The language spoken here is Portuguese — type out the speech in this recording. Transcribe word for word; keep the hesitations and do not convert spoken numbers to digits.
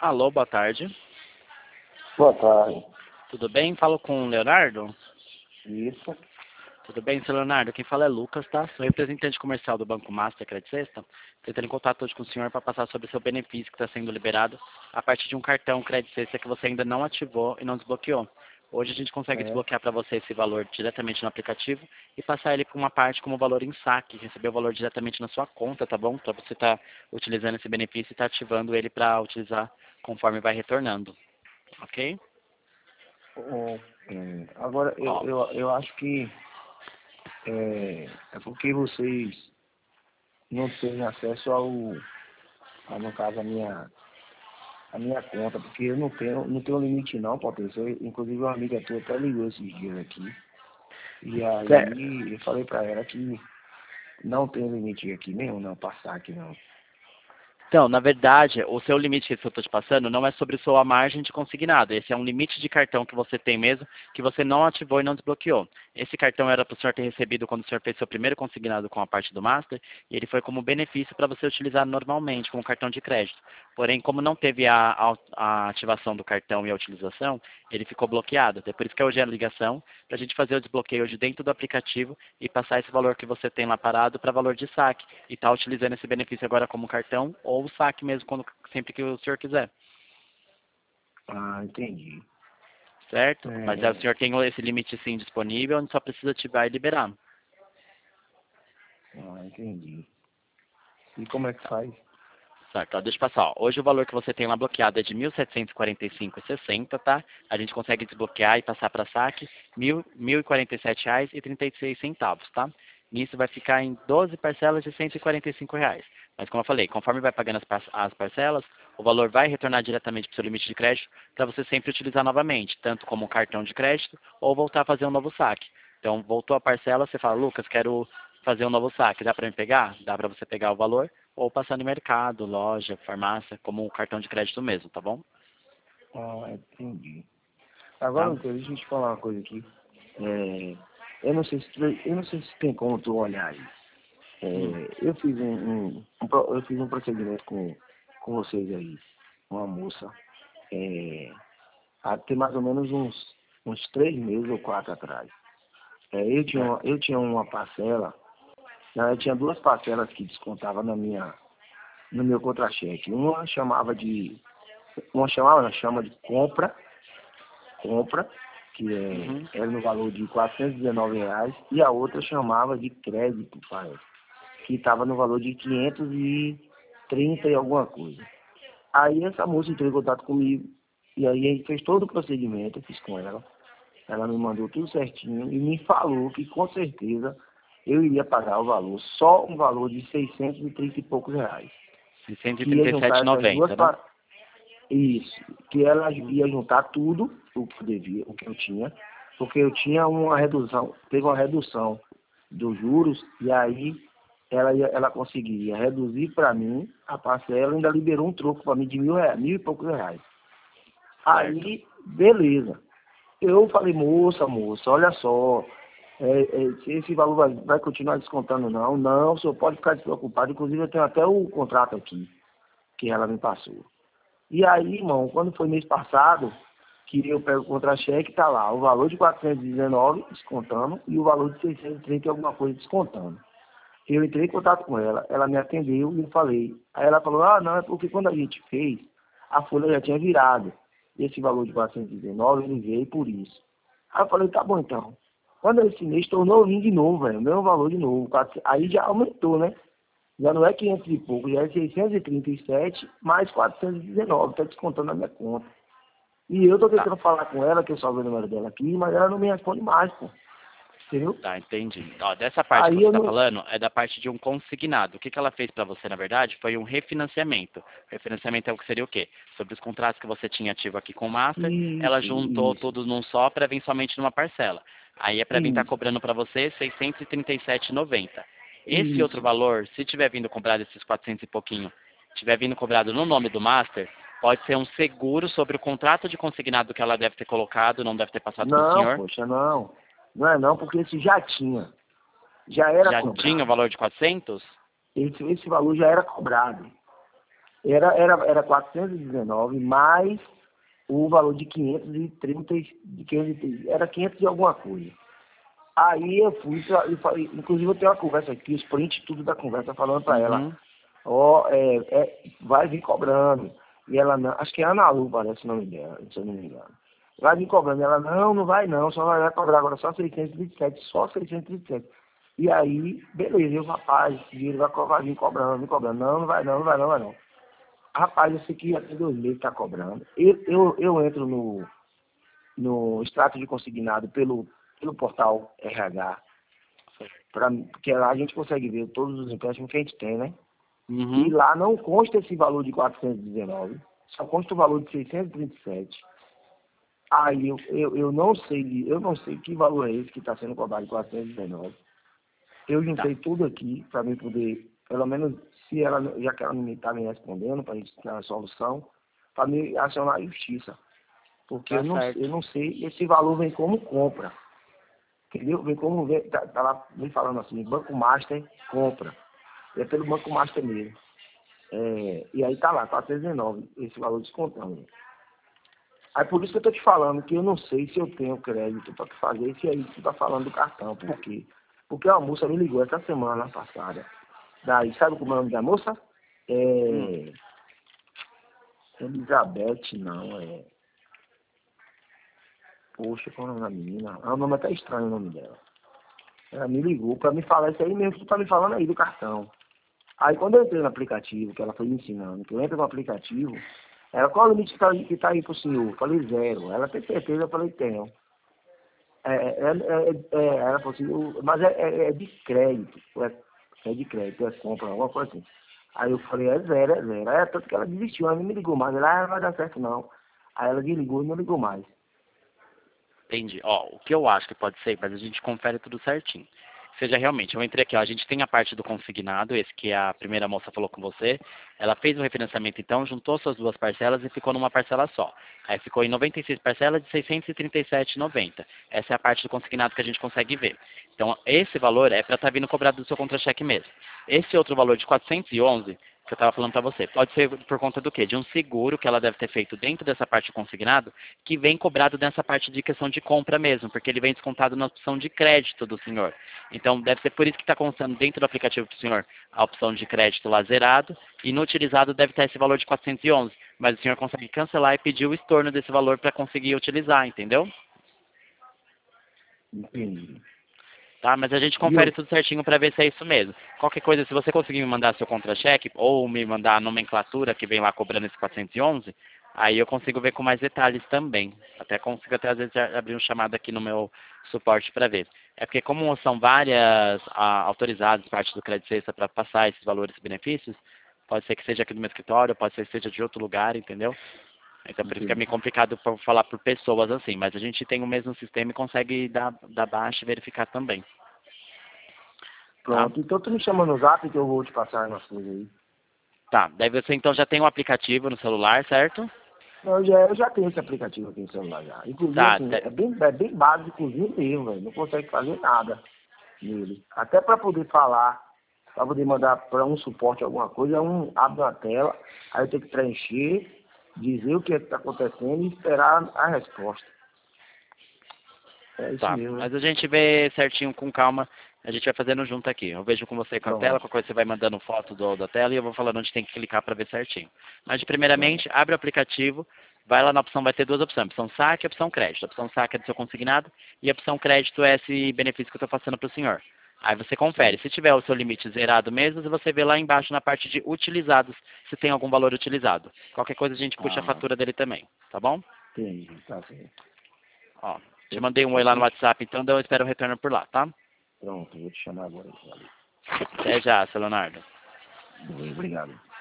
Alô, boa tarde. Boa tarde. Tudo bem? Falo com o Leonardo? Isso. Tudo bem, seu Leonardo? Quem fala é Lucas, tá? Sou representante comercial do Banco Master Credit Sexta. Tentando em contato hoje com o senhor para passar sobre o seu benefício que está sendo liberado a partir de um cartão Credit Sexta que você ainda não ativou e não desbloqueou. Hoje a gente consegue É. desbloquear para você esse valor diretamente no aplicativo e passar ele para uma parte como valor em saque, receber o valor diretamente na sua conta, tá bom? Para você estar utilizando esse benefício e estar ativando ele para utilizar conforme vai retornando, ok? Ok. Agora, eu, Ó, eu, eu acho que é, é porque vocês não têm acesso ao, a, no caso, a minha, a minha conta, porque eu não tenho, não tenho limite não, Patrícia. Eu, inclusive, uma amiga tua até ligou esses dias aqui. E certo. aí eu falei pra ela que não tem limite aqui nenhum, não, passar aqui não. Então, na verdade, o seu limite que eu estou te passando não é sobre sua margem de consignado. Esse é um limite de cartão que você tem mesmo, que você não ativou e não desbloqueou. Esse cartão era para o senhor ter recebido quando o senhor fez seu primeiro consignado com a parte do Master, e ele foi como benefício para você utilizar normalmente, como cartão de crédito. Porém, como não teve a, a, a ativação do cartão e a utilização, ele ficou bloqueado. É por isso que hoje é a ligação, para a gente fazer o desbloqueio hoje dentro do aplicativo e passar esse valor que você tem lá parado para valor de saque. E está utilizando esse benefício agora como cartão ou o saque mesmo, quando, sempre que o senhor quiser. Ah, entendi. Certo? Mas aí o É, senhor tem esse limite sim disponível, a gente só precisa ativar e liberar. ah, entendi. E como é que faz? Certo, ó, deixa eu passar. Ó. Hoje o valor que você tem lá bloqueado é de mil setecentos e quarenta e cinco reais e sessenta centavos, tá? A gente consegue desbloquear e passar para saque mil e quarenta e sete reais e trinta e seis centavos, tá? Nisso vai ficar em doze parcelas de cento e quarenta e cinco reais. Mas como eu falei, conforme vai pagando as, par- as parcelas, o valor vai retornar diretamente para o seu limite de crédito para você sempre utilizar novamente, tanto como um cartão de crédito ou voltar a fazer um novo saque. Então, voltou a parcela, você fala, Lucas, quero fazer um novo saque, dá para me pegar? Dá para você pegar o valor ou passar no mercado, loja, farmácia, como um cartão de crédito mesmo, tá bom? Ah, entendi. Agora, Tá? Lucas, deixa eu te falar uma coisa aqui. É, eu não sei se tu- eu não sei se tem como tu olhar aí. Hum, É, eu fiz um, um- um pro- eu fiz um procedimento com, com vocês aí, uma moça, é, há tem mais ou menos uns, uns três meses ou quatro atrás. É, eu tinha uma, certo. eu tinha uma parcela, na verdade, tinha duas parcelas que descontavam na minha, no meu contra-cheque. Uma chamava de, uma chamava, não, chama de compra compra, que é, Uhum, era no valor de quatrocentos e dezenove reais, e a outra chamava de crédito, parece, que estava no valor de quinhentos e trinta e alguma coisa. Aí essa moça entrou em contato comigo, e aí a gente fez todo o procedimento, eu fiz com ela, ela me mandou tudo certinho e me falou que com certeza eu iria pagar o valor, só um valor de seiscentos e trinta e poucos reais. Que ia juntar essas duas, seiscentos e trinta e sete reais e noventa centavos, né? pa- isso, que ela Uhum, ia juntar tudo o que eu devia, o que eu tinha, porque eu tinha uma redução, teve uma redução dos juros, e aí ela, ia, ela conseguiria reduzir para mim a parcela e ainda liberou um troco para mim de mil, reais, mil e poucos reais. certo. Aí, beleza. Eu falei, moça, moça, olha só, é, é, se esse valor vai, vai continuar descontando não, não, o senhor pode ficar despreocupado, inclusive eu tenho até o contrato aqui, que ela me passou. E aí, irmão, quando foi mês passado, que eu pego o contra-cheque, tá lá o valor de quatrocentos e dezenove descontando e o valor de seiscentos e trinta e alguma coisa descontando. Eu entrei em contato com ela, ela me atendeu e eu falei. Aí ela falou, ah, não, é porque quando a gente fez, a folha já tinha virado. Esse valor de quatrocentos e dezenove, ele veio por isso. Aí eu falei, tá bom então. Quando esse mês tornou lindo de novo, velho, o mesmo valor de novo. Aí já aumentou, né? Já não é quinhentos e pouco, já é seiscentos e trinta e sete mais quatrocentos e dezenove, está descontando na minha conta. E eu tô Tá, tentando falar com ela, que eu salvei o número dela aqui, mas ela não me responde mais, pô. Entendeu? tá, entendi. Ó, dessa parte que Aí você eu está não. falando é da parte de um consignado. O que, que ela fez para você, na verdade, foi um refinanciamento. Refinanciamento é o que seria o quê? Sobre os contratos que você tinha ativo aqui com o Master, ela Isso, juntou isso, tudo num só para vir somente numa parcela. Aí é para vir estar isso, cobrando para você seiscentos e trinta e sete reais e noventa centavos. Esse outro isso. valor, se tiver vindo cobrado esses quatrocentos e pouquinho, tiver vindo cobrado no nome do Master, pode ser um seguro sobre o contrato de consignado que ela deve ter colocado, não deve ter passado para o Não, senhor. poxa, não. Não é não, porque esse já tinha. Já era Já tinha o cobrado. valor de quatrocentos? Esse, esse valor já era cobrado. Era, era, era quatrocentos e dezenove mais o valor de quinhentos e trinta, de quinhentos e trinta, era quinhentos e alguma coisa. Aí eu fui, pra, eu falei, inclusive eu tenho uma conversa aqui, os prints tudo da conversa, falando para ela, Uhum. ó, é, é, vai vir cobrando. E ela não, acho que é Ana Lu, parece o nome dela, se eu não me engano. Vai vir cobrando. Ela, não, não vai não, só vai cobrar agora só seiscentos e vinte e sete, só seiscentos e vinte e sete. E aí, beleza, eu, rapaz, esse dinheiro vai, co- vai vir cobrando, vir cobrando. Não, não vai não, não vai não, vai não. Rapaz, eu sei que já tem dois meses que tá cobrando. Eu, eu, eu entro no, no extrato de consignado pelo, pelo portal R H, pra, porque lá a gente consegue ver todos os empréstimos que a gente tem, né? E Uhum. lá não consta esse valor de quatrocentos e dezenove, só consta o valor de seiscentos e trinta e sete. Aí eu, eu, eu não sei, eu não sei que valor é esse que está sendo cobrado de quatrocentos e dezenove. Eu Tá, juntei tudo aqui para mim poder, pelo menos, se ela, já que ela não está me respondendo, para a gente ter uma solução, para me acionar a justiça. Porque eu tá não, eu certo. não sei, esse valor vem como compra. Entendeu? Vem como, vem, tá, tá lá me falando assim, Banco Master compra. É pelo Banco Master mesmo. É, e aí tá lá, quatrocentos e dezenove, esse valor descontando. Aí por isso que eu tô te falando que eu não sei se eu tenho crédito para fazer esse aí que tu tá falando do cartão. Por quê? Porque a moça me ligou essa semana passada. Daí, sabe como é o nome da moça? Hum. É. Elizabeth, não, é. Poxa, qual é o nome da menina? Ah, o nome é até estranho o nome dela. Ela me ligou para me falar isso aí mesmo que tu tá me falando aí do cartão. Aí quando eu entrei no aplicativo, que ela foi me ensinando, que eu entro no aplicativo, ela, qual é o limite que tá, aí- que tá aí pro senhor? Eu falei, zero. Ela tem certeza? Eu falei, tenho. É, é, é, é, é, ela falou assim, o- mas é, é, é de crédito, é, é de crédito, é compra, alguma coisa assim. Aí eu falei, é zero, é zero. Aí tanto que ela desistiu, ela não me ligou mais. Ela, ah, não vai dar certo não. Aí ela desligou e não ligou mais. Entendi. Ó, o que eu acho que pode ser, mas a gente confere tudo certinho. Seja realmente, eu entrei aqui, ó, a gente tem a parte do consignado, esse que a primeira moça falou com você. Ela fez o refinanciamento então, juntou suas duas parcelas e ficou numa parcela só. Aí ficou em noventa e seis parcelas de seiscentos e trinta e sete reais e noventa centavos. Essa é a parte do consignado que a gente consegue ver. Então, esse valor é para estar vindo cobrado do seu contra-cheque mesmo. Esse outro valor de quatrocentos e onze que eu estava falando para você, pode ser por conta do quê? De um seguro que ela deve ter feito dentro dessa parte de consignado, que vem cobrado nessa parte de questão de compra mesmo, porque ele vem descontado na opção de crédito do senhor. Então, deve ser por isso que está constando dentro do aplicativo do senhor a opção de crédito lá zerado, e no utilizado deve estar esse valor de quatrocentos e onze, mas o senhor consegue cancelar e pedir o estorno desse valor para conseguir utilizar, entendeu? Entendi. Tá? Mas a gente E confere eu, tudo certinho para ver se é isso mesmo. Qualquer coisa, se você conseguir me mandar seu contra-cheque ou me mandar a nomenclatura que vem lá cobrando esse quatrocentos e onze, aí eu consigo ver com mais detalhes também. Até consigo até às vezes já abrir um chamado aqui no meu suporte para ver. É porque como são várias ah, autorizadas parte do Crédito Sexta para passar esses valores e benefícios, pode ser que seja aqui do meu escritório, pode ser que seja de outro lugar, entendeu? Então por isso que é entendi. meio complicado para falar por pessoas assim, mas a gente tem o mesmo sistema e consegue dar, dar baixa e verificar também. Tá? Pronto, então tu me chama no zap que eu vou te passar umas coisas aí. Tá. Daí você então já tem um aplicativo no celular, certo? Não, eu já, eu já tenho esse aplicativo aqui no celular já. Inclusive, Tá. assim, te- é bem, é bem básicozinho mesmo, velho. Não consegue fazer nada nele. Até para poder falar, para poder mandar para um suporte alguma coisa, um abre uma tela, aí eu tenho que preencher, dizer o que está acontecendo e esperar a resposta. É isso Tá. mesmo, né? Mas a gente vê certinho com calma. A gente vai fazendo junto aqui. Eu vejo com você com a tela, Pronto, qualquer coisa você vai mandando foto do, da tela e eu vou falando onde tem que clicar para ver certinho. Mas pronto. primeiramente, abre o aplicativo, vai lá na opção, vai ter duas opções, opção saque e opção crédito. A opção saque é do seu consignado e a opção crédito é esse benefício que eu estou passando para o senhor. Aí você confere. Certo. Se tiver o seu limite zerado mesmo, você vê lá embaixo na parte de utilizados se tem algum valor utilizado. Qualquer coisa a gente puxa a Ah, fatura dele também, tá bom? entendi, tá certo. Ó, te Eu, mandei um oi eu lá no vou te, WhatsApp, então daí eu espero o retorno por lá, tá? pronto, eu vou te chamar agora. Valeu. Até já, seu Leonardo. Obrigado.